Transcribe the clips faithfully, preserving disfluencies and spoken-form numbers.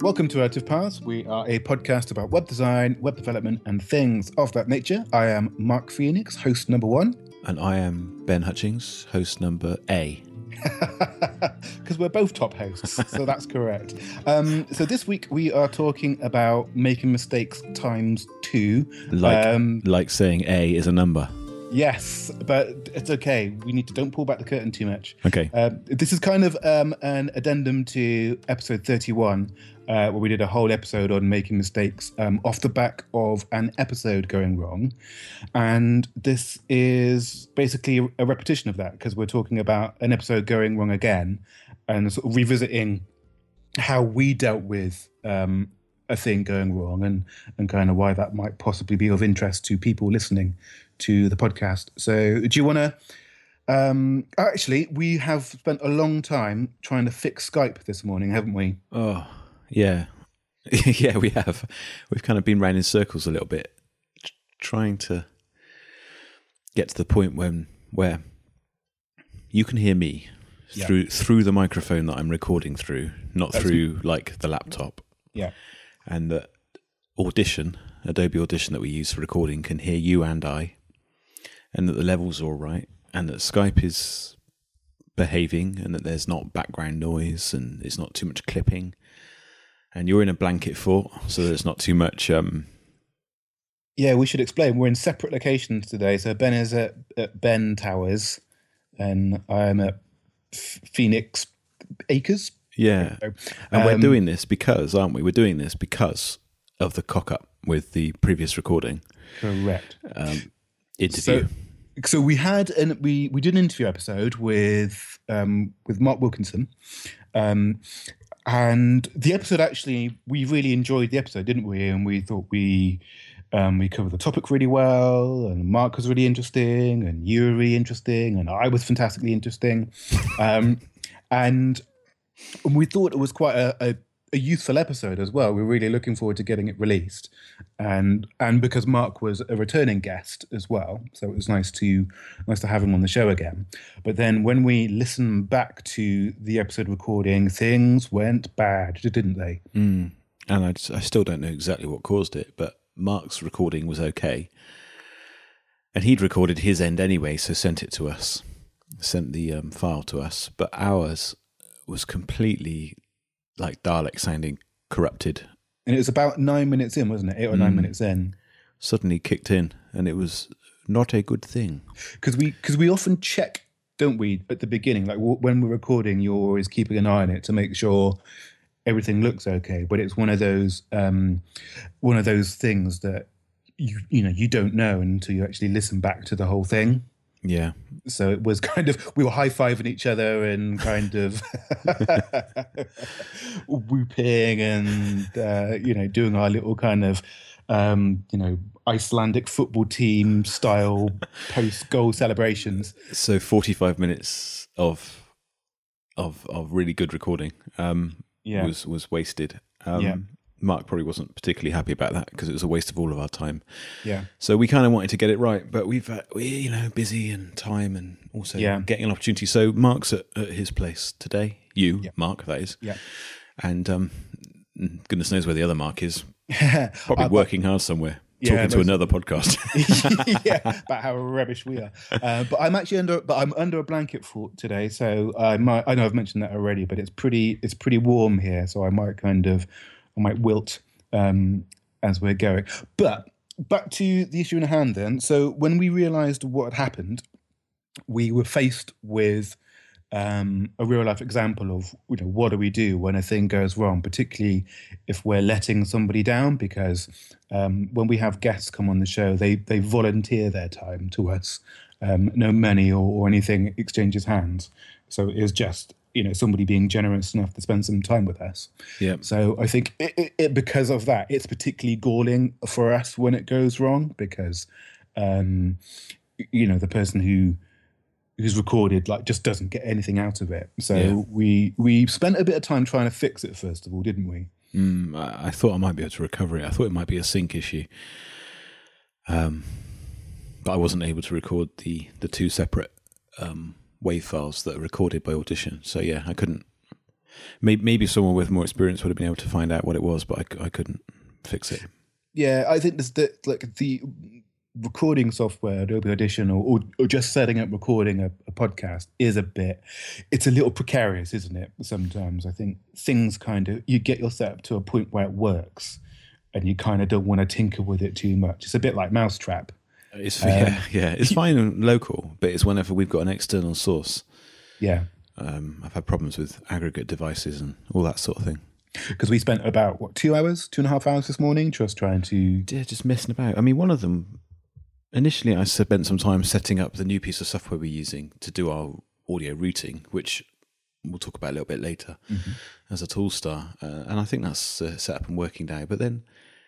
Welcome to Out of Paths. We are a podcast about web design, web development, and things of that nature. I am Mark Phoenix, host number one. And I am Ben Hutchings, host number A. Because we're both top hosts, so that's correct. Um, so this week we are talking about making mistakes times two. Like, um, like saying A is a number. Yes, but it's okay. We need to don't pull back the curtain too much. Okay. Uh, this is kind of um, an addendum to episode thirty-one, uh, where we did a whole episode on making mistakes um, off the back of an episode going wrong. And this is basically a repetition of that, because we're talking about an episode going wrong again and sort of revisiting how we dealt with um, a thing going wrong and, and kind of why that might possibly be of interest to people listening to the podcast. So do you want to... Um, actually, we have spent a long time trying to fix Skype this morning, haven't we? Oh, yeah. Yeah, we have. We've kind of been round in circles a little bit, t- trying to get to the point when where you can hear me Yeah. through through the microphone that I'm recording through, not That's through like the laptop. Yeah. And that Audition, Adobe Audition that we use for recording, can hear you and I, and that the levels are all right, and that Skype is behaving, and that there's not background noise, and it's not too much clipping, and you're in a blanket fort, so there's not too much... Um... Yeah, we should explain. We're in separate locations today. So Ben is at, at Ben Towers, and I'm at F- Phoenix Acres. Yeah, So, and we're um, doing this because, aren't we? We're doing this because of the cock-up with the previous recording. Correct. Um, interview. So, so we had an we we did an interview episode with um, with Mark Wilkinson, um, and the episode actually we really enjoyed the episode, didn't we? And we thought we um, we covered the topic really well, and Mark was really interesting, and you were really interesting, and I was fantastically interesting, um, and we thought it was quite a, a a useful episode as well. We're really looking forward to getting it released, and and because Mark was a returning guest as well, so it was nice to nice to have him on the show again. But then when we listened back to the episode recording, things went bad, didn't they? Mm. And I, just, I still don't know exactly what caused it, but Mark's recording was okay, and he'd recorded his end anyway, so sent it to us, sent the um, file to us. But ours was completely like Dalek sounding, corrupted. And it was about nine minutes in, wasn't it? Eight or nine Mm. minutes in. Suddenly kicked in, and it was not a good thing. Because we, cause we often check, don't we, at the beginning, like w- when we're recording, you're always keeping an eye on it to make sure everything looks okay. But it's one of those um, one of those things that you you know you don't know until you actually listen back to the whole thing. Yeah. So it was kind of, we were high-fiving each other and kind of whooping and, uh, you know, doing our little kind of, um, you know, Icelandic football team style post-goal celebrations. So forty-five minutes of of of really good recording um, Yeah. was was wasted. Um, Yeah. Mark probably wasn't particularly happy about that because it was a waste of all of our time. Yeah. So we kind of wanted to get it right, but we've uh, we you know busy and time and also Yeah. getting an opportunity. So Mark's at, at his place today. You, Yeah. Mark, that is. Yeah. And um, goodness knows where the other Mark is. Probably Uh, working hard somewhere, Yeah, talking to most- another podcast. Yeah, about how rubbish we are. Uh, but I'm actually under, but I'm under a blanket fort today, so I might. I know I've mentioned that already, but it's pretty. It's pretty warm here, so I might kind of, I might wilt um, as we're going. But back to the issue in hand, then. So when we realised what had happened, we were faced with um, a real life example of, you know, what do we do when a thing goes wrong, particularly if we're letting somebody down, because um, when we have guests come on the show, they they volunteer their time to us. Um, no money or, or anything exchanges hands. So it is just, you know, somebody being generous enough to spend some time with us. Yeah. So I think it, it, it, because of that, it's particularly galling for us when it goes wrong, because, um, you know, the person who who's recorded like just doesn't get anything out of it. So Yeah. we we spent a bit of time trying to fix it first of all, didn't we? Mm, I, I thought I might be able to recover it. I thought it might be a sync issue. Um, but I wasn't able to record the, the two separate um, WAV files that are recorded by Audition. So yeah, I couldn't Maybe, maybe someone with more experience would have been able to find out what it was, but I, I couldn't fix it. Yeah, I think there's the, like the recording software, Adobe Audition, or, or, or just setting up recording a, a podcast is a bit, it's a little precarious, isn't it? Sometimes I think things kind of, you get your setup to a point where it works and you kind of don't want to tinker with it too much. It's a bit like Mousetrap. It's, um, yeah, yeah, it's fine local, but it's whenever we've got an external source. Yeah. Um, I've had problems with aggregate devices and all that sort of thing. Because we spent about, what, two hours, two and a half hours this morning just trying to... Yeah, just messing about. I mean, one of them, initially I spent some time setting up the new piece of software we're using to do our audio routing, which we'll talk about a little bit later, mm-hmm. as a tool star. Uh, and I think that's uh, set up and working now. But then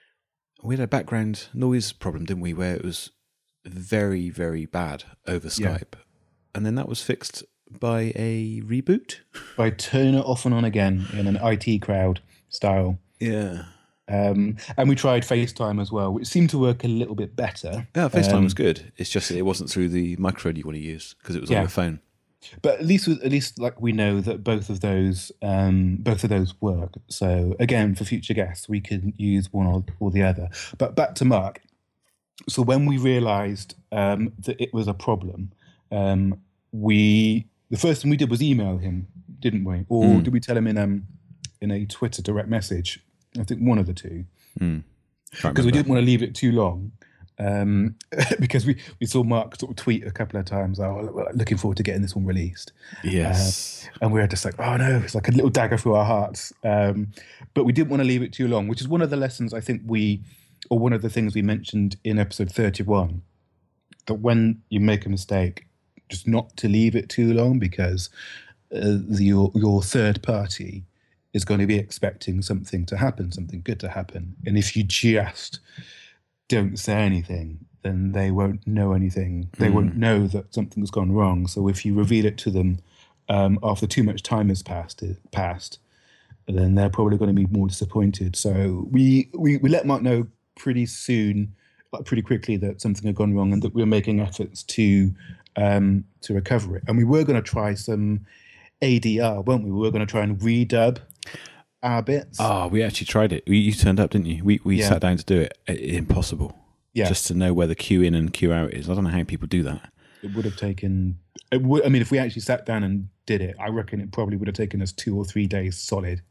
we had a background noise problem, didn't we, where it was very, very bad over Skype. Yeah. And then that was fixed by a reboot? By turn it off and on again in an I T crowd style. Yeah. Um, and we tried FaceTime as well, which seemed to work a little bit better. Yeah, FaceTime um, was good. It's just that it wasn't through the microphone you want to use because it was yeah. on your phone. But at least, at least, like we know that both of those, um, both of those work. So again, for future guests, we can use one or, or the other. But back to Mark. So when we realised um, that it was a problem, um, we the first thing we did was email him, didn't we? Or mm. did we tell him in um in a Twitter direct message? I think one of the two. Mm. Because we didn't want to leave it too long. Um, because we, we saw Mark sort of tweet a couple of times, oh, looking forward to getting this one released. Yes. Uh, and we were just like, oh no, it's like a little dagger through our hearts. Um, but we didn't want to leave it too long, which is one of the lessons I think we, or one of the things we mentioned in episode thirty-one, that when you make a mistake, just not to leave it too long because uh, the, your, your third party is going to be expecting something to happen, something good to happen. And if you just don't say anything, then they won't know anything. They mm. won't know that something's gone wrong. So if you reveal it to them um, after too much time has passed, passed, then they're probably going to be more disappointed. So we, we, we let Mark know pretty soon, like pretty quickly, that something had gone wrong and that we were making efforts to um, to recover it. And we were going to try some A D R, weren't we? We were going to try and redub our bits. Oh, we actually tried it. You turned up, didn't you? We we yeah. sat down to do it. Impossible. Yeah. Just to know where the cue in and cue out is. I don't know how people do that. It would have taken... It would, I mean, if we actually sat down and did it, I reckon it probably would have taken us two or three days solid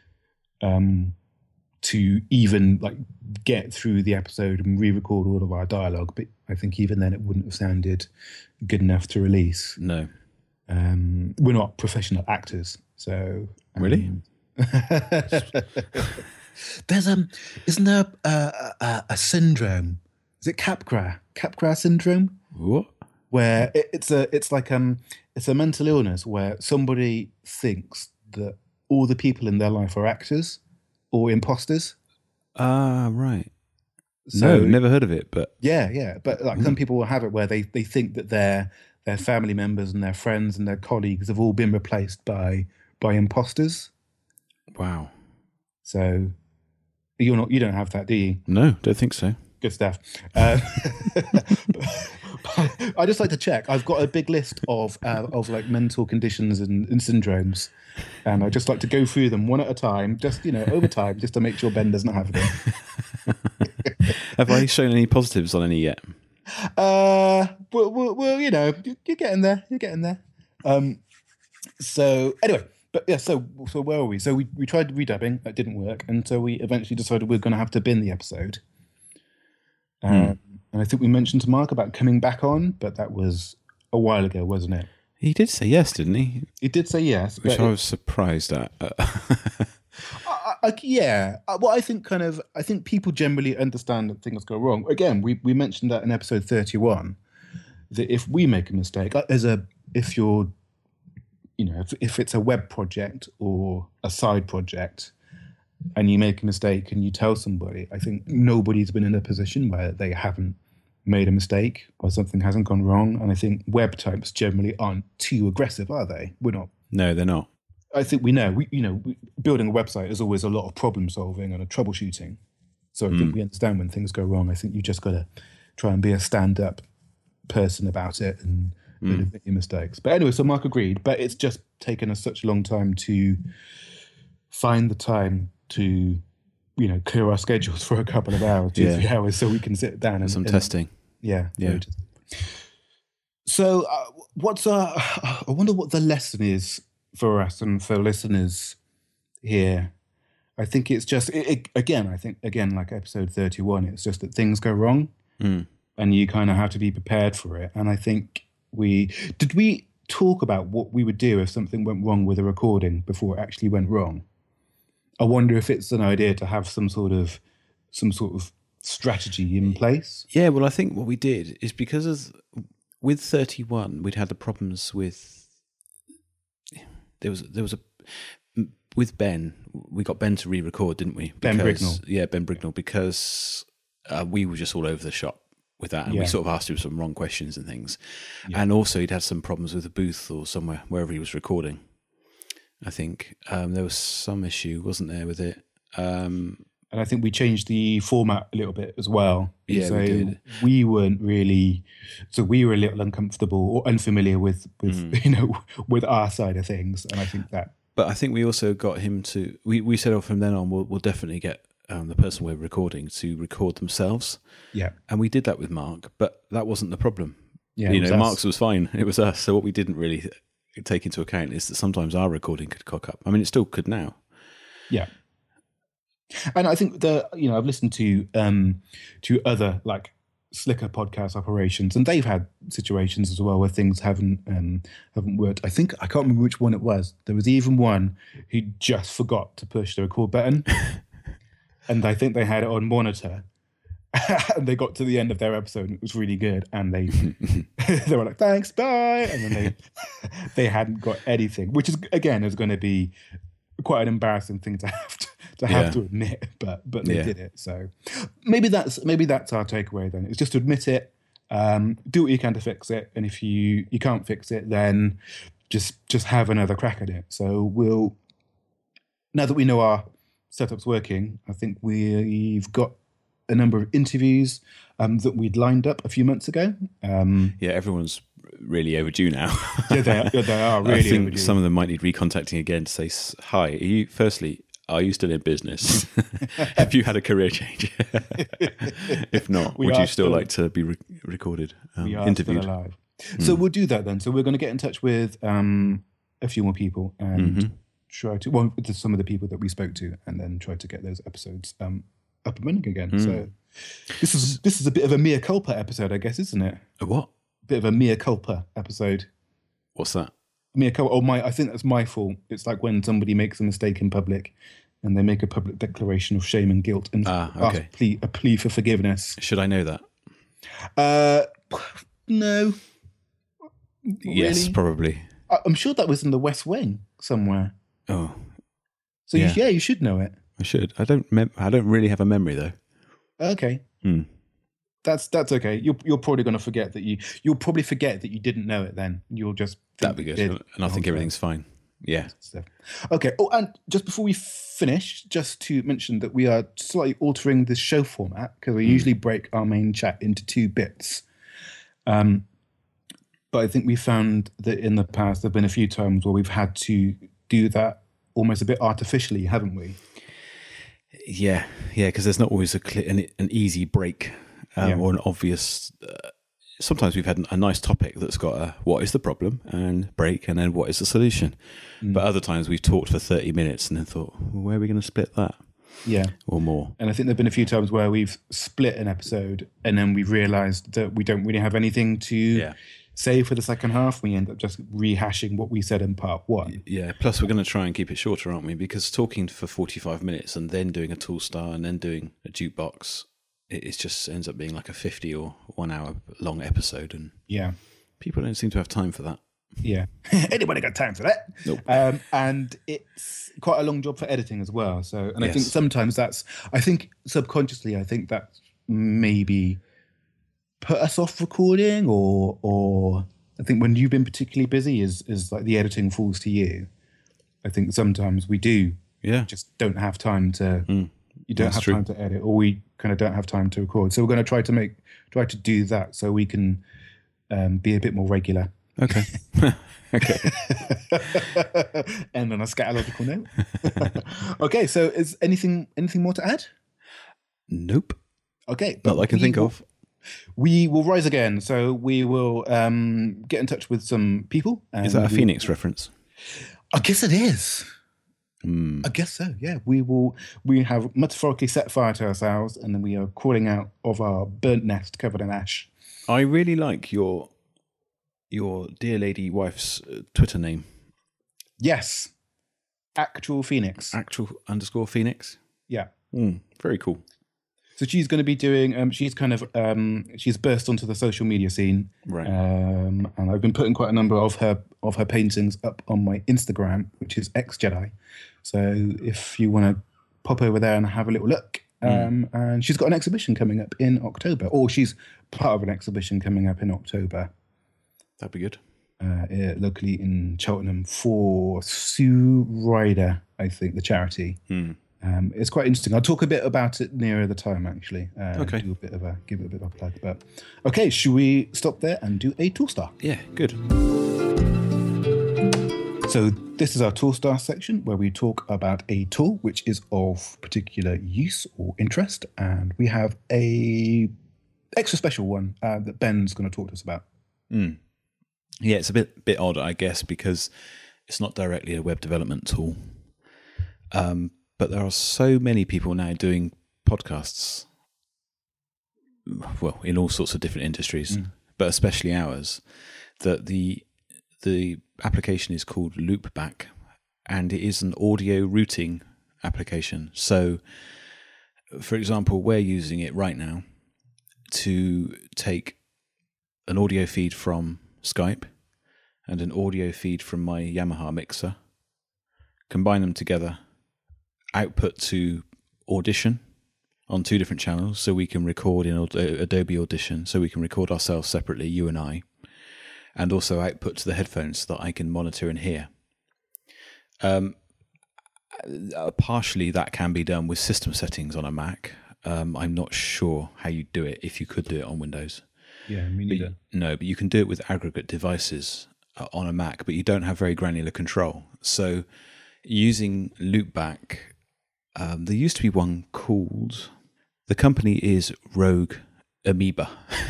um, to even like get through the episode and re-record all of our dialogue. But I think even then it wouldn't have sounded good enough to release. No. Um, we're not professional actors, so... Um, really? There's um, isn't there a, a, a syndrome? Is it Capgras? Capgras syndrome? What? Where it, it's a, it's like um, it's a mental illness where somebody thinks that all the people in their life are actors or imposters. Ah, uh, right. So, no, never heard of it, but yeah, yeah. But like mm. some people will have it where they they think that their their family members and their friends and their colleagues have all been replaced by by imposters. Wow. So you're not, you don't have that, do you? No, don't think so. Good stuff. Uh, I just like to check. I've got a big list of uh, of like mental conditions and, and syndromes, and I just like to go through them one at a time, just you know, over time, just to make sure Ben doesn't have them. Have I shown any positives on any yet? Uh, well, well, well you know, you're getting there. You're getting there. Um, so anyway. But yeah, so so where were we? So we, we tried redubbing, that didn't work, and so we eventually decided we were going to have to bin the episode. Um, mm. And I think we mentioned to Mark about coming back on, but that was a while ago, wasn't it? He did say yes, didn't he? He did say yes, which I it, was surprised at. I, I, yeah, well, I think kind of I think people generally understand that things go wrong. Again, we we mentioned that in episode thirty-one, that if we make a mistake, as a if you're you know, if, if it's a web project or a side project and you make a mistake and you tell somebody, I think nobody's been in a position where they haven't made a mistake or something hasn't gone wrong. And I think web types generally aren't too aggressive, are they? We're not. No, they're not. I think we know, we, you know, we, building a website is always a lot of problem solving and a troubleshooting. So I mm. think we understand when things go wrong. I think you just got to try and be a stand-up person about it and been a few mistakes. But anyway, so Mark agreed, but it's just taken us such a long time to find the time to, you know, clear our schedules for a couple of hours, two, Yeah. three hours, so we can sit down and Some and- testing. Yeah, Yeah. very testing. So, uh, what's our? I wonder what the lesson is for us and for listeners here. I think it's just it, it, again. I think again, like episode thirty-one, it's just that things go wrong, Mm. and you kind of have to be prepared for it. And I think we did we talk about what we would do if something went wrong with a recording before it actually went wrong. I wonder if it's an idea to have some sort of some sort of strategy in place. Yeah, well, I think what we did is because of with thirty-one, we'd had the problems with there was there was a with Ben. We got Ben to re-record, didn't we? Ben Because- Brignall. Yeah, Ben Brignall, because uh, we were just all over the shop with that, and Yeah. we sort of asked him some wrong questions and things. Yeah. And also, he'd had some problems with the booth or somewhere wherever he was recording. I think um, there was some issue, wasn't there, with it? Um, And I think we changed the format a little bit as well. Yeah, so we did. we weren't really, so we were a little uncomfortable or unfamiliar with, with Mm. you know, with our side of things. And I think that, But I think we also got him to. We, we said, oh, from then on, we'll, we'll definitely get um, the person we're recording to record themselves, yeah, and we did that with Mark. But that wasn't the problem. yeah, you it was know, us. Mark's was fine. It was us. So what we didn't really take into account is that sometimes our recording could cock up. I mean, it still could now. Yeah. And I think the, you know, I've listened to, um, to other like slicker podcast operations, and they've had situations as well where things haven't, um, haven't worked. I think, I can't remember which one it was. There was even one who just forgot to push the record button. And I think they had it on monitor. And they got to the end of their episode and it was really good. And they they were like, thanks, bye. And then they they hadn't got anything, which is again is going to be quite an embarrassing thing to have to, to have Yeah. to admit. But but they Yeah. did it. So maybe that's maybe that's our takeaway then. It's just to admit it, um, do what you can to fix it. And if you, you can't fix it, then just just have another crack at it. So we'll now that we know our setup's working, I think we've got a number of interviews um, that we'd lined up a few months ago. Um, Yeah, everyone's really overdue now. yeah, they are, yeah, they are really I think overdue. some of them might need recontacting again to say, s- hi, are you, firstly, are you still in business? Have you had a career change? If not, We would are you still still- like to be re- recorded, um, we are interviewed? still alive. So we'll do that then. So we're going to get in touch with um, a few more people and Mhm. try to, well, to some of the people that we spoke to, and then try to get those episodes um, up and running again. So this is this is a bit of a mea culpa episode, I guess, isn't it? A what? Bit of a mea culpa episode. What's that? Mea culpa. Oh my! I think that's my fault. It's like when somebody makes a mistake in public, and they make a public declaration of shame and guilt and Ah, ask okay. plea, a plea for forgiveness. Should I know that? Uh, no. Not Yes, really. probably. I- I'm sure that was in the West Wing somewhere. Oh, So Yeah. you, yeah, you should know it. I should. I don't. Mem- I don't really have a memory though. Okay, Hmm. that's that's okay. You're you're probably going to forget that you you'll probably forget that you didn't know it. Then you'll just think That'd be you good, did and I the think whole time. everything's fine. Yeah. stuff. Okay. Oh, and just before we finish, just to mention that we are slightly altering the show format because we usually break our main chat into two bits. Um, but I think we found that in the past there have been a few times where we've had to do that almost a bit artificially, haven't we? Yeah, yeah, because there's not always a clear, an, an easy break um, Yeah. or an obvious. Uh, sometimes we've had a nice topic that's got a what is the problem and break, and then what is the solution. But other times we've talked for thirty minutes and then thought, well, where are we going to split that Yeah. or more? And I think there have been a few times where we've split an episode and then we've realised that we don't really have anything to Yeah. say for the second half. We end up just rehashing what we said in part one. Yeah. Plus, we're going to try and keep it shorter, aren't we? Because talking for forty-five minutes and then doing a tool star and then doing a jukebox, it, it just ends up being like a fifty or one hour long episode, and Yeah. people don't seem to have time for that. Yeah. Anybody got time for that? Nope. Um, and it's quite a long job for editing as well. So, and I think Yes. sometimes that's, I think subconsciously, I think that maybe put us off recording, or, or I think when you've been particularly busy is, is like the editing falls to you. I think sometimes we do Yeah. just don't have time to, Mm. you don't That's have true. time to edit, or we kind of don't have time to record. So we're going to try to make, try to do that so we can um, be a bit more regular. Okay. Okay. And on a scatological note. Okay, so is anything anything more to add? Nope. Okay. Not that I can think will, of. We will rise again. So we will um, get in touch with some people. Is that a we, Phoenix reference? I guess it is. Mm. I guess so, yeah. We will. We have metaphorically set fire to ourselves, and then we are crawling out of our burnt nest covered in ash. I really like your your dear lady wife's uh, Twitter name. Yes. Actual Phoenix. Actual underscore Phoenix. Yeah. Mm, very cool. So she's going to be doing. Um, she's kind of. Um, she's burst onto the social media scene, Right? Um, and I've been putting quite a number of her of her paintings up on my Instagram, which is X Jedi. So if you want to pop over there and have a little look, um, mm. and she's got an exhibition coming up in October, or she's part of an exhibition coming up in October. That'd be good. Uh, locally in Cheltenham for Sue Ryder, I think, the charity. Mm. Um, it's quite interesting. I'll talk a bit about it nearer the time, actually. Uh, okay. Do a bit of a give it a bit of a plug. But okay, should we stop there and do a tool star? Yeah, good. So this is our tool star section where we talk about a tool which is of particular use or interest, and we have a extra special one uh, that Ben's going to talk to us about. Mm. Yeah, it's a bit bit odd, I guess, because it's not directly a web development tool. Um, but there are so many people now doing podcasts, well, in all sorts of different industries, mm. but especially ours, that the the application is called Loopback, and it is an audio routing application. So, for example, we're using it right now to take an audio feed from Skype and an audio feed from my Yamaha mixer, combine them together, output to Audition on two different channels, so we can record in Adobe Audition, so we can record ourselves separately, you and I, and also output to the headphones so that I can monitor and hear. Um, partially that can be done with system settings on a Mac. Um, I'm not sure how you do it, if you could do it on Windows. Yeah, me neither. But, no, but you can do it with aggregate devices uh, on a Mac, but you don't have very granular control. So using Loopback, um, there used to be one called, the company is Rogue Amoeba,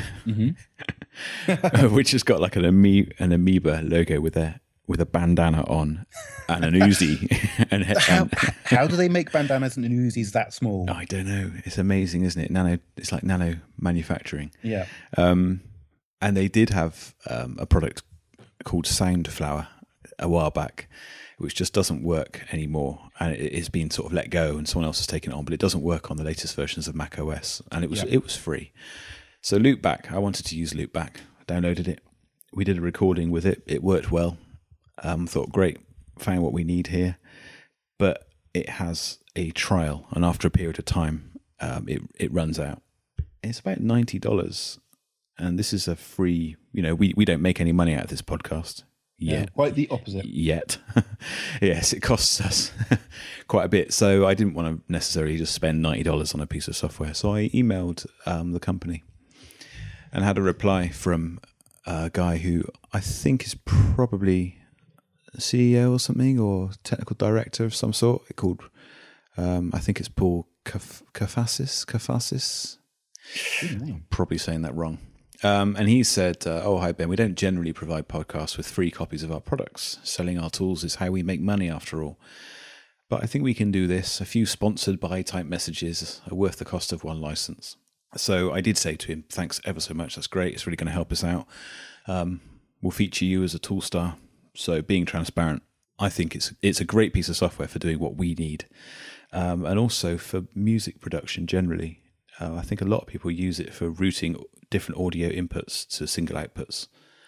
mm-hmm. which has got like an, ame- an amoeba logo with a with a bandana on and an Uzi. and, how, and how do they make bandanas and Uzis that small? I don't know. It's amazing, isn't it? Nano. It's like nano manufacturing. Yeah. Um, and they did have um, a product called Soundflower a while back, which just doesn't work anymore, and it has been sort of let go, and someone else has taken it on. But it doesn't work on the latest versions of Mac O S, and it was yeah. it was free. So Loopback, I wanted to use Loopback. I downloaded it. We did a recording with it. It worked well. Um, thought, great, found what we need here. But it has a trial, and after a period of time, um, it it runs out. It's about ninety dollars, and this is a free. You know, we, we don't make any money out of this podcast yet. Yeah, quite the opposite. Yet, yes, it costs us quite a bit. So I didn't want to necessarily just spend ninety dollars on a piece of software. So I emailed um, the company and had a reply from a guy who I think is probably C E O or something, or technical director of some sort, called um, I think it's Paul Kafasis. Kafasis, probably saying that wrong. Um, and he said, uh, "Oh, hi Ben. We don't generally provide podcasts with free copies of our products. Selling our tools is how we make money, after all. But I think we can do this. A few sponsored by type messages are worth the cost of one license." So I did say to him, "Thanks ever so much. That's great. It's really going to help us out. Um, we'll feature you as a tool star." So being transparent, I think it's it's a great piece of software for doing what we need, um, and also for music production generally. Uh, I think a lot of people use it for routing different audio inputs to single outputs,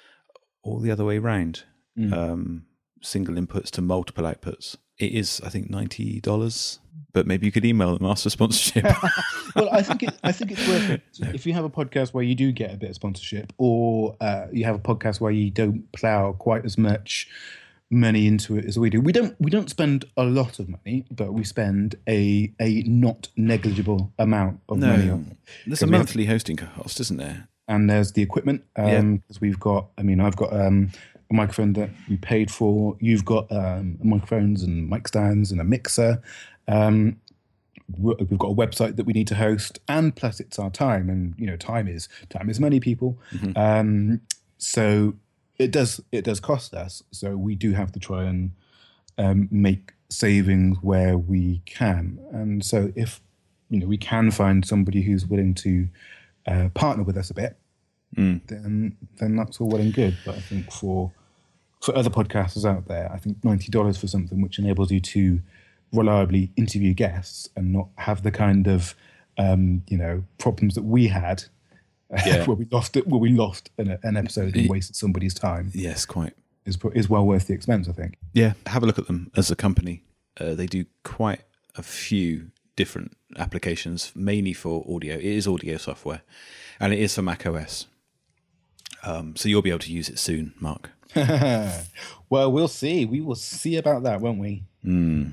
or the other way around, mm. um, single inputs to multiple outputs. It is, I think, ninety dollars, but maybe you could email them, ask for sponsorship. Well, I think it, I think it's worth it. No. If you have a podcast where you do get a bit of sponsorship, or uh, you have a podcast where you don't plough quite as much money into it as we do. We don't we don't spend a lot of money, but we spend a a not negligible amount of no, money on it. There's a monthly have, hosting cost, isn't there? and there's the equipment. Um, Yeah. because we've got, I mean, I've got um, a microphone that we paid for. You've got um, microphones and mic stands and a mixer. Um, we- we've got a website that we need to host, and plus it's our time, and you know, time is time is money, people. Um, so it does it does cost us. So we do have to try and um, make savings where we can. And so if you know we can find somebody who's willing to uh, partner with us a bit, Mm. then then that's all well and good. But I think for for other podcasters out there, I think ninety dollars for something which enables you to reliably interview guests and not have the kind of um, you know problems that we had Yeah. where we lost it, where we lost an, an episode and wasted somebody's time Yes, quite. is is well worth the expense, I think. Yeah, have a look at them as a company. Uh, they do quite a few different applications, mainly for audio. It is audio software, and it is for Mac O S. Um, so you'll be able to use it soon, Mark. Well, we'll see. We will see about that, won't we? Mm.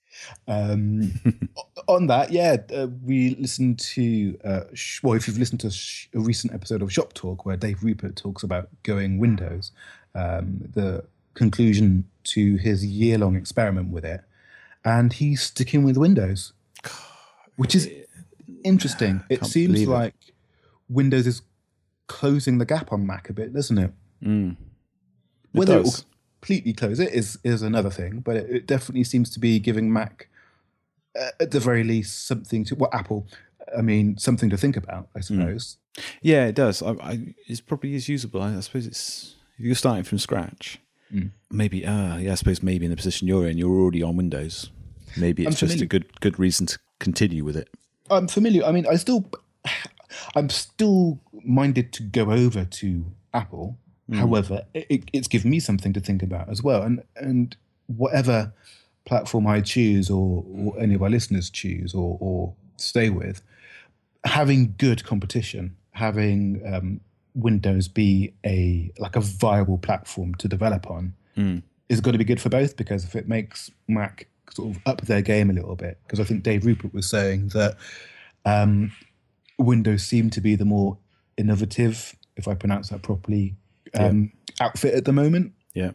Um, on that, yeah, uh, we listened to, uh, sh- well, if you've listened to sh- a recent episode of Shop Talk where Dave Rupert talks about going Windows, um, the conclusion to his year-long experiment with it, and he's sticking with Windows, which is interesting. It can't seems believe it. like Windows is closing the gap on Mac a bit, doesn't it? Mm. It Whether it will does. completely close it is is another thing, but it, it definitely seems to be giving Mac, uh, at the very least, something to well, Apple. I mean, something to think about, I suppose. Yeah, it does. I, I, it's probably is usable. I, I suppose it's if you're starting from scratch. Mm. Maybe, uh, yeah, I suppose maybe in the position you're in, you're already on Windows. Maybe it's I'm just familiar. a good good reason to continue with it. I'm familiar. I mean, I still, I'm still minded to go over to Apple. However, it, it's given me something to think about as well. And and whatever platform I choose, or, or any of our listeners choose, or, or stay with, having good competition, having um, Windows be a like a viable platform to develop on, Mm. is going to be good for both. Because if it makes Mac sort of up their game a little bit, because I think Dave Rupert was saying that um, Windows seemed to be the more innovative, if I pronounce that properly, um, outfit at the moment. Yeah.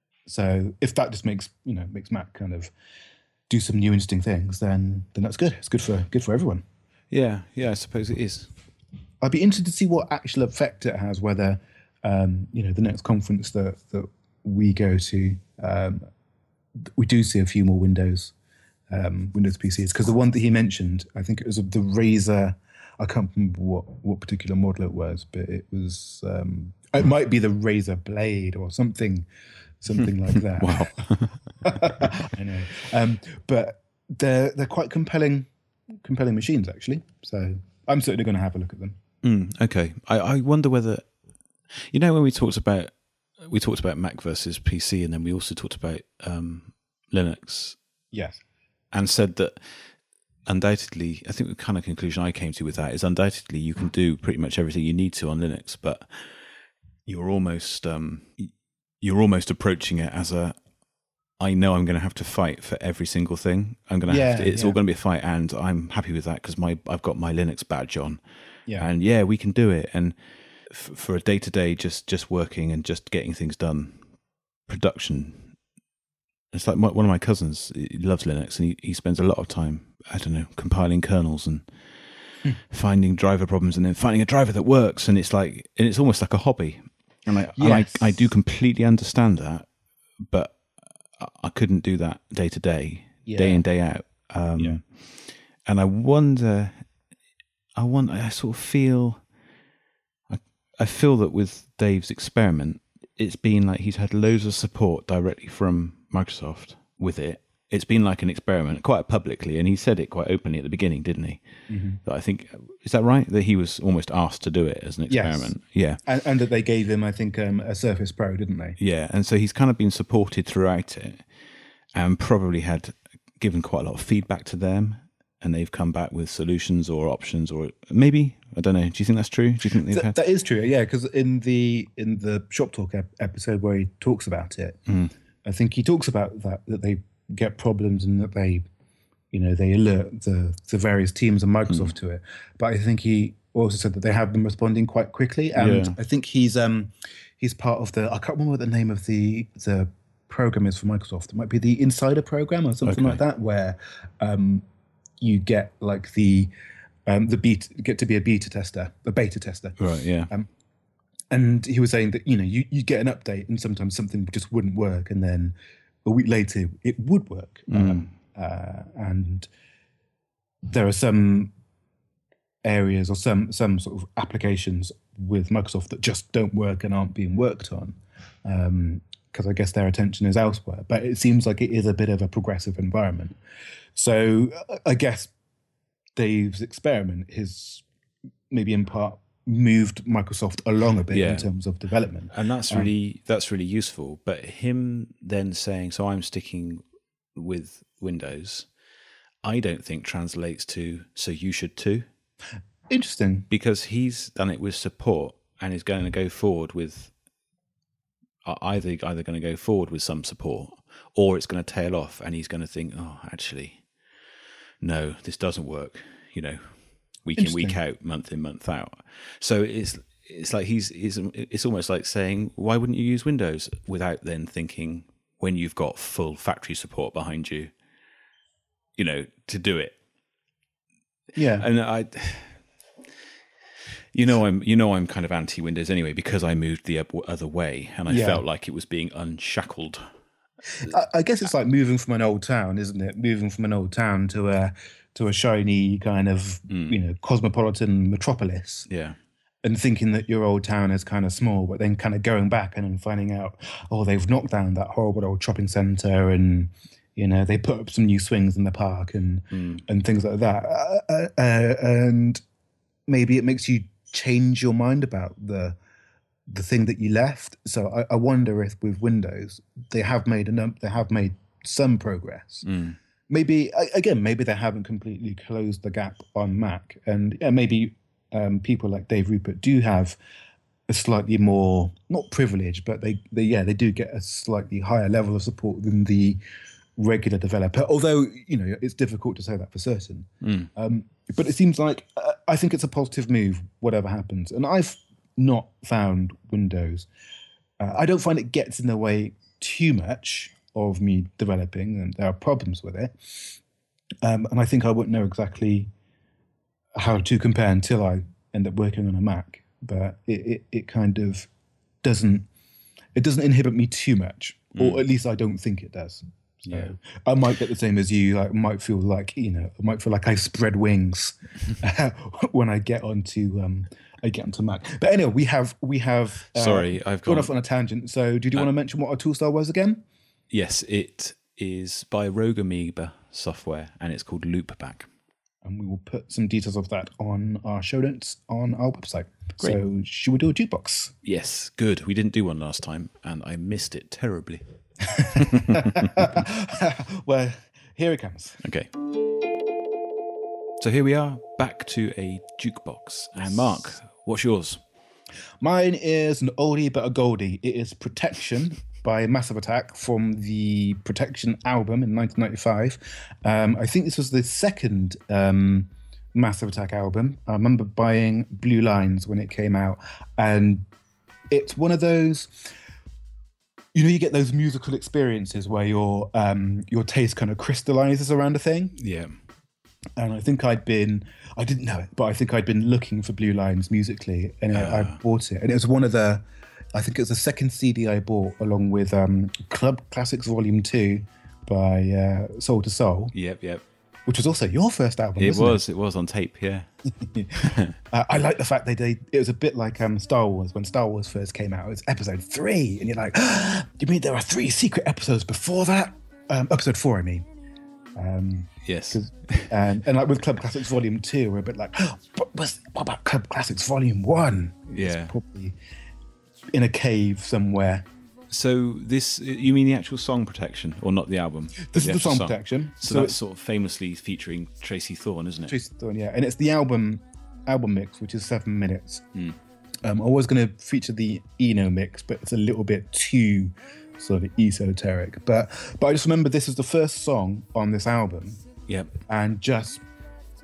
So if that just makes you know makes Mac kind of do some new interesting things, then then that's good. It's good for good for everyone. Yeah, yeah, I suppose it is. I'd be interested to see what actual effect it has. Whether um, you know the next conference that that we go to, um, we do see a few more Windows um, Windows P Cs, because the one that he mentioned, I think it was the Razer. I can't remember what, what particular model it was, but it was um, it might be the Razer Blade or something something like that. Wow. I know, um, but they're they're quite compelling compelling machines actually. So I'm certainly going to have a look at them. Mm, okay. I, I wonder whether, you know, when we talked about we talked about Mac versus P C, and then we also talked about um, Linux, Yes. and said that undoubtedly, I think the kind of conclusion I came to with that is undoubtedly you can do pretty much everything you need to on Linux, but you're almost um, you're almost approaching it as a, I know I'm going to have to fight for every single thing. I'm going to Yeah, have to, it's yeah. all going to be a fight, and I'm happy with that because my I've got my Linux badge on, Yeah. and yeah, we can do it. And f- for a day to day, just just working and just getting things done, production. It's like my, one of my cousins. He loves Linux, and he, he spends a lot of time, I don't know, compiling kernels and finding driver problems, and then finding a driver that works. And it's like, and it's almost like a hobby. And I, and Yes. I, I do completely understand that, but I, I couldn't do that day to day, Yeah. day in, day out. Um, Yeah. And I wonder, I want, I sort of feel, I, I feel that with Dave's experiment, it's been like he's had loads of support directly from Microsoft with it. It's been like an experiment, quite publicly, and he said it quite openly at the beginning, didn't he? Mm-hmm. That I think, is that right? That he was almost asked to do it as an Yes. experiment. Yeah. And, and that they gave him, I think, um, a Surface Pro, didn't they? Yeah, and so he's kind of been supported throughout it, and probably had given quite a lot of feedback to them, and they've come back with solutions or options, or maybe, I don't know. Do you think that's true? Do you think they've Th- had? that is true, yeah. Because in the in the Shop Talk ep- episode where he talks about it, Mm. I think he talks about that that they get problems and that they, you know, they alert the the various teams and Microsoft to it. But I think he also said that they have been responding quite quickly, and Yeah. I think he's um he's part of the I can't remember what the name of the the program is for Microsoft. It might be the Insider program or something Okay. like that, where um you get like the um the beta get to be a beta tester, a beta tester, Right. Yeah. Um, and he was saying that, you know, you, you get an update and sometimes something just wouldn't work. And then a week later it would work. Mm. Um, uh, and there are some areas or some, some sort of applications with Microsoft that just don't work and aren't being worked on. Um, because I guess their attention is elsewhere. But it seems like it is a bit of a progressive environment. So I guess Dave's experiment has maybe in part moved Microsoft along a bit Yeah. in terms of development. And that's really um, that's really useful. But him then saying, so I'm sticking with Windows, I don't think translates to, so you should too. Interesting. Because he's done it with support and is going to go forward with either either going to go forward with some support, or it's going to tail off and he's going to think, oh, actually, no, this doesn't work, you know, week in, week out, month in, month out. So it's it's like he's, he's it's almost like saying, why wouldn't you use Windows, without then thinking, when you've got full factory support behind you, you know, to do it. Yeah. And I, you know, I'm you know I'm kind of anti-Windows anyway, because I moved the other way and I Yeah. felt like it was being unshackled. I, I guess it's like moving from an old town, isn't it? Moving from an old town to a to a shiny kind of Mm. you know cosmopolitan metropolis, Yeah. and thinking that your old town is kind of small, but then kind of going back and then finding out, oh, they've knocked down that horrible old shopping centre, and you know they put up some new swings in the park and Mm. and things like that, uh, uh, and maybe it makes you change your mind about the the thing that you left. So I, I wonder if with Windows they have made enough, they have made some progress. Mm. Maybe again, maybe they haven't completely closed the gap on Mac, and yeah, maybe um, people like Dave Rupert do have a slightly more, not privilege, but they, they yeah they do get a slightly higher level of support than the regular developer. Although you know it's difficult to say that for certain. Mm. Um, but it seems like uh, I think it's a positive move, whatever happens. And I've not found Windows. Uh, I don't find it gets in the way too much of me developing, and there are problems with it. Um, and I think I wouldn't know exactly how to compare until I end up working on a Mac. But it, it, it kind of doesn't it doesn't inhibit me too much, or at least I don't think it does. So Yeah. I might get the same as you. Like, I might feel like you know, I might feel like I spread wings when I get onto um, I get onto Mac. But anyway, we have we have. Uh, Sorry, I've gone gone off on a tangent. So, did you Uh, want to mention what our toolstar was again? Yes, it is by Rogue Amoeba software, and it's called Loopback. And we will put some details of that on our show notes on our website. Great. So, should we do a jukebox? Yes, good. We didn't do one last time, and I missed it terribly. Well, here it comes. Okay. So here we are, back to a jukebox. And Mark, what's yours? Mine is an oldie but a goldie. It is Protection by Massive Attack from the Protection album in nineteen ninety-five. Um, I think this was the second um, Massive Attack album. I remember buying Blue Lines when it came out. And it's one of those, you know, you get those musical experiences where your um, your taste kind of crystallizes around a thing. Yeah. And I think I'd been, I didn't know it, but I think I'd been looking for Blue Lines musically, and I, I bought it. And it was one of the, I think it was the second C D I bought, along with um, Club Classics Volume two by uh, Soul to Soul, Yep, yep. which was also your first album, It wasn't was, it was on tape, yeah. it? uh, I like the fact they did, it was a bit like um, Star Wars. When Star Wars first came out, it was episode three, and you're like, oh, you mean there are three secret episodes before that? Um, episode four, I mean. Um, Yes. and, and like with Club Classics Volume two, we're a bit like, oh, what, was, what about Club Classics Volume one? Yeah. It's probably in a cave somewhere. So this, you mean the actual song Protection, or not the album? This is the actual song Protection. So, So that's it's sort of famously featuring Tracy Thorn, isn't it? Tracy Thorn, yeah, and it's the album album mix, which is seven minutes. Um, I was going to feature the Eno mix, but it's a little bit too sort of esoteric. But but I just remember this is the first song on this album, Yep. and just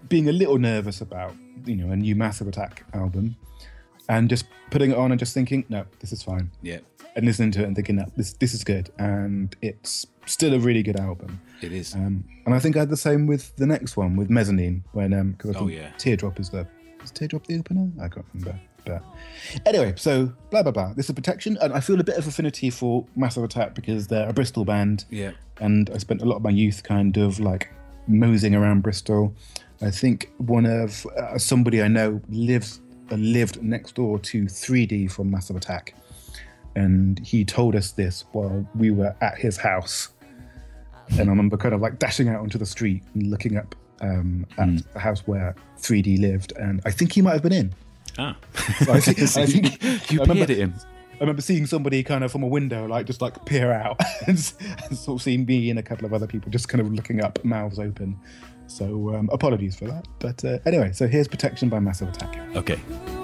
being a little nervous about, you know, a new Massive Attack album, and just putting it on and just thinking, no, this is fine. Yeah. And listening to it and thinking, no, this this is good, and it's still a really good album. It is. Um, and I think I had the same with the next one, with Mezzanine, when um, because I think oh, yeah. Teardrop is the is Teardrop the opener? I can't remember. But anyway, so blah blah blah. This is Protection, and I feel a bit of affinity for Massive Attack because they're a Bristol band. Yeah. And I spent a lot of my youth kind of like moseying around Bristol. I think one of uh, somebody I know lives uh, lived next door to three D from Massive Attack. And he told us this while we were at his house. And I remember kind of like dashing out onto the street and looking up um, at mm. the house where three D lived. And I think he might have been in. Ah. So I think, I think you I remember, peered at him. I remember seeing somebody kind of from a window, like just like peer out and, and sort of seeing me and a couple of other people just kind of looking up, mouths open. So um, apologies for that. But uh, anyway, so here's Protection by Massive Attack. Okay.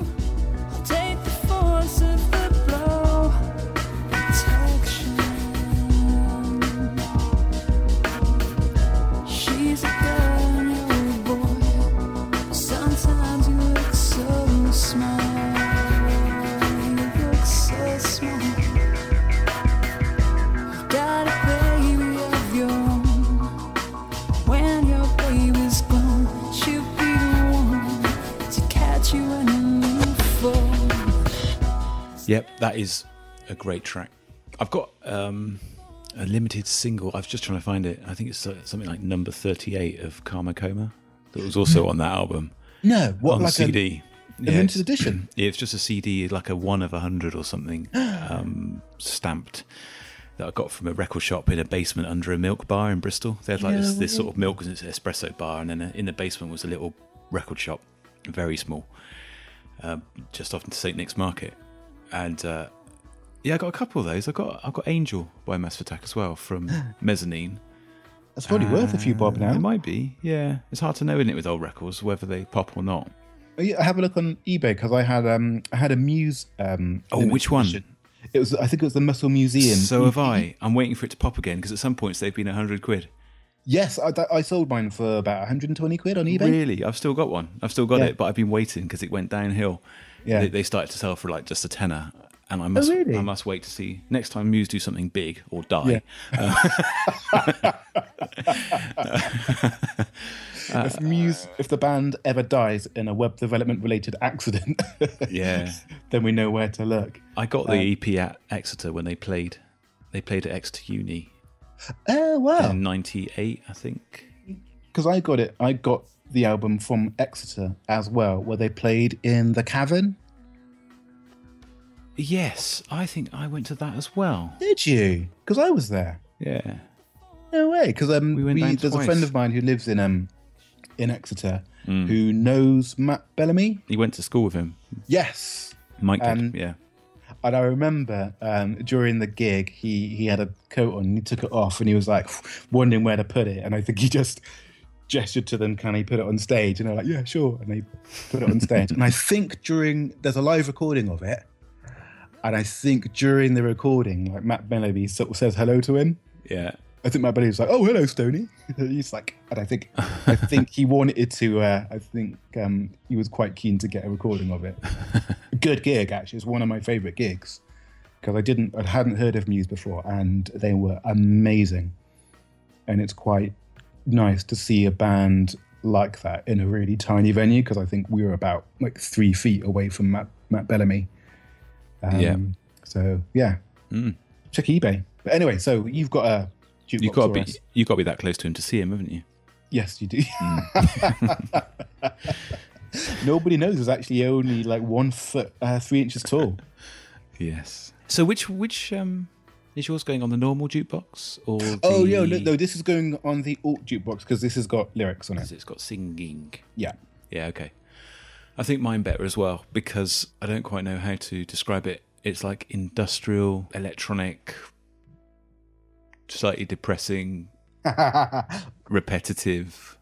Yep, that is a great track. I've got um, a limited single. I was just trying to find it. I think it's uh, something like number thirty-eight of Karma Coma that was also on that album. No, what, on like C D. A, a yeah, limited edition? Yeah, it's just a C D, like a one of a hundred or something, um, stamped, that I got from a record shop in a basement under a milk bar in Bristol. They had like no, this, this sort of milk espresso bar, and then in the basement was a little record shop, very small, uh, just off into Saint Nick's Market. And uh, yeah, I got a couple of those. I got I got Angel by Massive Attack as well from Mezzanine. That's probably uh, worth a few bob now. It might be, yeah. It's hard to know, isn't it, with old records, whether they pop or not. Oh, yeah, have a look on eBay because I had um I had a Muse. Um, oh, which one? Edition. It was I think it was the Muscle Museum. So have I. I'm waiting for it to pop again because at some points they've been a hundred quid. Yes, I, I sold mine for about one hundred twenty quid on eBay. Really? I've still got one. I've still got yeah. it, but I've been waiting because it went downhill. Yeah, they, they started to sell for like just a tenner, and I must, oh, really? I must wait to see next time Muse do something big or die. Yeah. Uh, if Muse, if the band ever dies in a web development related accident, yeah, then we know where to look. I got the um, E P at Exeter when they played. They played at Exeter Uni. Oh wow! In ninety-eight, I think. Because I got it. I got the album from Exeter as well, where they played in the Cavern. Yes, I think I went to that as well. Did you? Because I was there. Yeah. No way. Because um, we went we, down there's twice. a friend of mine who lives in um in Exeter mm. who knows Matt Bellamy. He went to school with him. Yes. Mike did, and, yeah. And I remember um, during the gig, he, he had a coat on and he took it off and he was like wondering where to put it. And I think he just gestured to them, can he put it on stage? And they're like, yeah, sure. And they put it on stage. And I think during, there's a live recording of it. And I think during the recording, like Matt Bellamy sort of says hello to him. Yeah. I think Matt Bellamy's like, oh, hello, Stoney. He's like, and I think, I think he wanted to. Uh, I think um, he was quite keen to get a recording of it. Good gig, actually. It's one of my favourite gigs because I didn't, I hadn't heard of Muse before, and they were amazing. And it's quite nice to see a band like that in a really tiny venue because I think we were about like three feet away from Matt, Matt Bellamy. Um, yeah. So yeah, mm. check eBay. But anyway, so you've got a. You've got to be you got to be that close to him to see him, haven't you? Yes, you do. Mm. Nobody knows he's actually only like one foot uh, three inches tall. Yes. So which which um is yours going on the normal jukebox or? The... Oh yeah, no, no, this is going on the alt jukebox because this has got lyrics on it. It's got singing. Yeah. Yeah. Okay. I think mine better as well because I don't quite know how to describe it. It's like industrial, electronic. Slightly depressing, repetitive.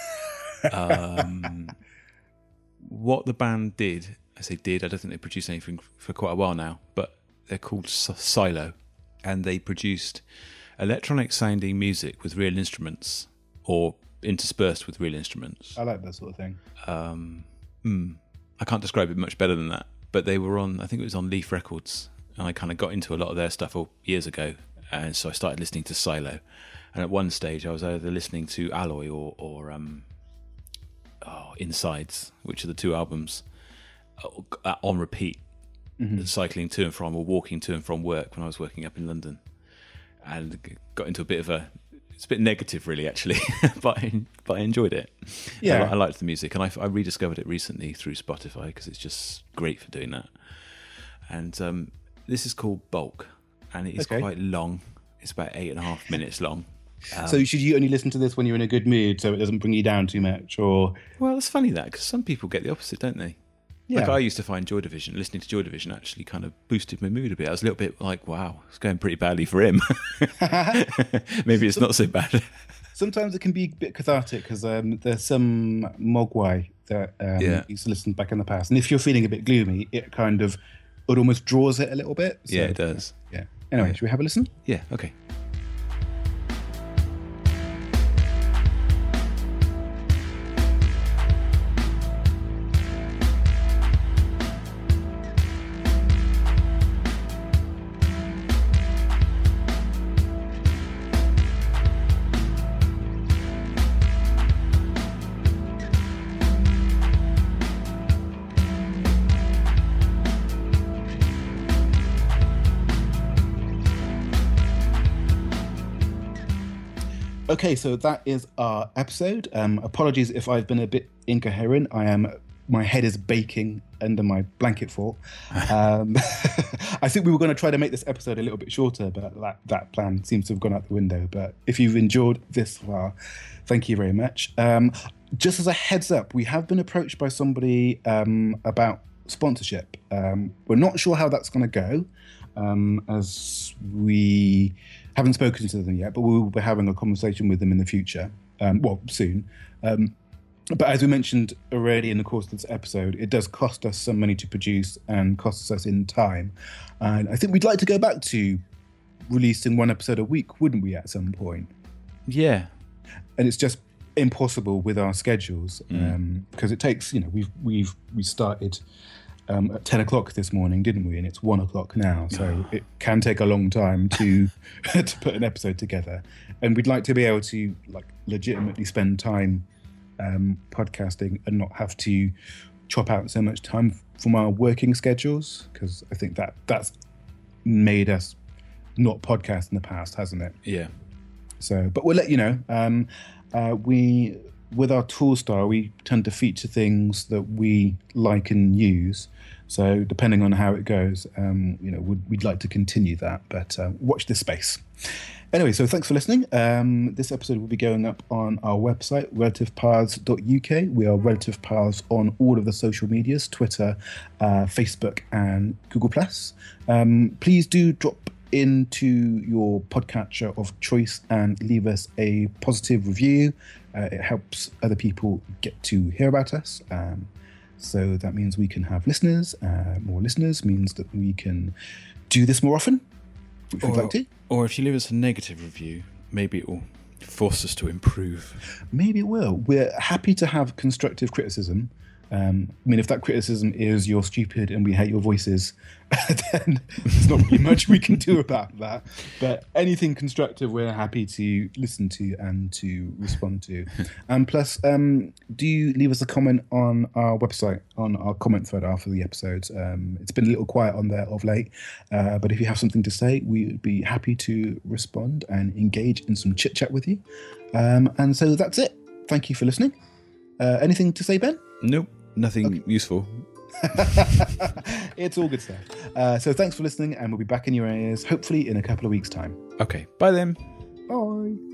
Um, what the band did, I say did, I don't think they produced anything for quite a while now, but they're called Silo, and they produced electronic sounding music with real instruments, or interspersed with real instruments. I like that sort of thing. Um, mm, I can't describe it much better than that. But they were on, I think it was on Leaf Records, and I kind of got into a lot of their stuff years ago, and so I started listening to Silo. And at one stage, I was either listening to Alloy or, or um, oh, Insides, which are the two albums, uh, on repeat, mm-hmm. cycling to and from or walking to and from work when I was working up in London, and got into a bit of a. It's a bit negative, really, actually, but I, but I enjoyed it. Yeah, I, I liked the music, and I, I rediscovered it recently through Spotify because it's just great for doing that. And um, this is called Bulk, and it is okay. quite long. It's about eight and a half minutes long. Um, so should you only listen to this when you're in a good mood, so it doesn't bring you down too much? Or well, it's funny that because some people get the opposite, don't they? Yeah. Like I used to find Joy Division, listening to Joy Division actually kind of boosted my mood a bit. I was a little bit like, wow, it's going pretty badly for him. Maybe it's not so bad. Sometimes it can be a bit cathartic because um, there's some Mogwai that um, yeah. used to listen back in the past. And if you're feeling a bit gloomy, it kind of, it almost draws it a little bit. So, yeah, it does. Yeah. Anyway, yeah. Should we have a listen? Yeah, okay. Okay, so that is our episode. Um, apologies if I've been a bit incoherent. I am, my head is baking under my blanket fort. Um, I think we were going to try to make this episode a little bit shorter, but that, that plan seems to have gone out the window. But if you've enjoyed this far, thank you very much. Um, just as a heads up, we have been approached by somebody um, about sponsorship. Um, we're not sure how that's going to go, um, as we haven't spoken to them yet, but we will be having a conversation with them in the future, um, well, soon. Um, but as we mentioned already in the course of this episode, it does cost us some money to produce and costs us in time. And I think we'd like to go back to releasing one episode a week, wouldn't we, at some point? Yeah. And it's just impossible with our schedules, mm. um, because it takes, you know, we've we've we started um, at ten o'clock this morning, didn't we? And it's one o'clock now, so it can take a long time to to put an episode together. And we'd like to be able to like legitimately spend time um, podcasting and not have to chop out so much time from our working schedules, because I think that that's made us not podcast in the past, hasn't it? Yeah. So, but we'll let you know. Um, uh, we, with our Toolstar, we tend to feature things that we like and use. So, depending on how it goes, um, you know, we'd, we'd like to continue that. But uh, watch this space. Anyway, so thanks for listening. Um, this episode will be going up on our website, relative paths dot U K. We are Relative Paths on all of the social medias, Twitter, uh, Facebook, and Google Plus. Um, please do drop into your podcatcher of choice and leave us a positive review. Uh, it helps other people get to hear about us. Um, so that means we can have listeners. Uh, more listeners means that we can do this more often, if or, we'd like to. Or if you leave us a negative review, maybe it will force us to improve. Maybe it will. We're happy to have constructive criticism. Um, I mean, if that criticism is you're stupid and we hate your voices, then there's not really much we can do about that. But anything constructive, we're happy to listen to and to respond to. And plus, um, do leave us a comment on our website, on our comment thread after the episodes. Um, it's been a little quiet on there of late, uh, but if you have something to say, we would be happy to respond and engage in some chit chat with you. Um, and so that's it. Thank you for listening. Uh, anything to say, Ben? Nope. Nothing okay. useful. It's all good stuff. Uh, so thanks for listening, and we'll be back in your ears hopefully in a couple of weeks' time. Okay. Bye then. Bye.